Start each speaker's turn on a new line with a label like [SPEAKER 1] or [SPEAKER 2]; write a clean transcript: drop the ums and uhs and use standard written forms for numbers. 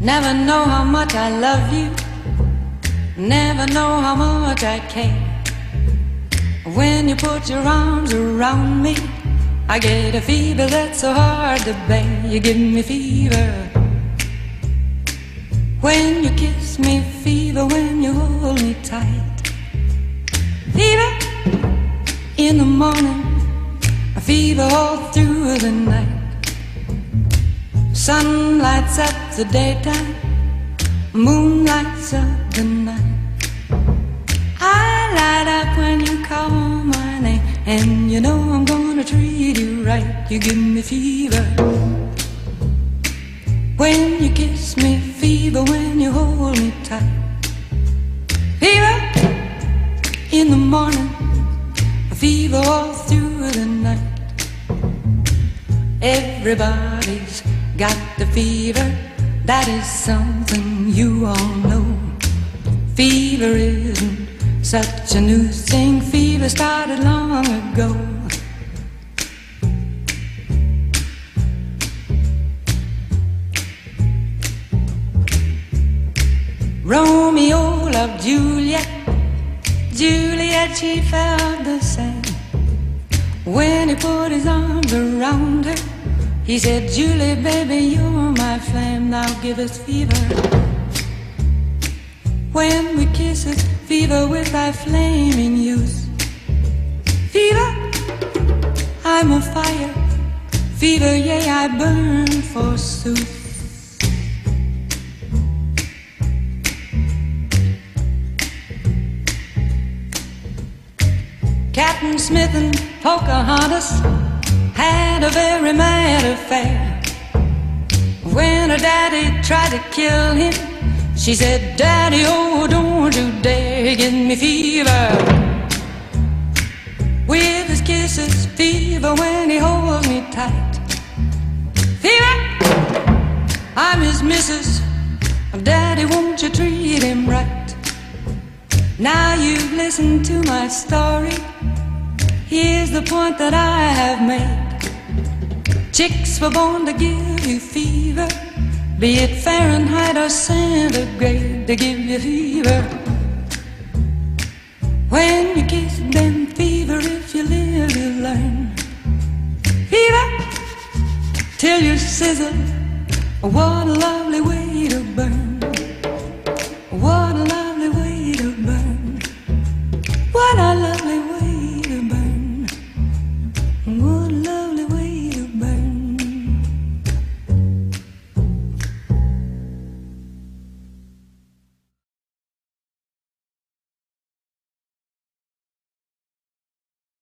[SPEAKER 1] Never know how much I love you, never know how much I care. When you put your arms around me, I get a fever that's so hard to bear. You give me fever when you kiss me, fever when you hold me tight. Fever in the morning, a fever all through the night. Sun lights up the daytime, moon lights up the night. I light up when you call my name, and you know I'm gonna treat you right. You give me fever when you kiss me, fever when you hold me tight. Fever in the morning, a fever all through the night. Everybody's got the fever, that is something you all know. Fever isn't such a new thing, fever started long ago. Romeo loved Juliet, Juliet she felt the same. When he put his arms around her, he said, Julie, baby, you're my flame, now give us fever. When we kiss it, fever with thy flaming youth. Fever, I'm a fire, fever, yea, I burn forsooth. Captain Smith and Pocahontas had a very mad affair. When her daddy tried to kill him, she said, Daddy, oh, don't you dare give me fever. With his kisses, fever when he holds me tight. Fever, I'm his missus, Daddy, won't you treat him right? Now you've listened to my story, here's the point that I have made. Chicks were born to give you fever, be it Fahrenheit or centigrade, they give you fever. When you kiss them, fever, if you live, you learn. Fever, till you sizzle, what a lovely way to burn.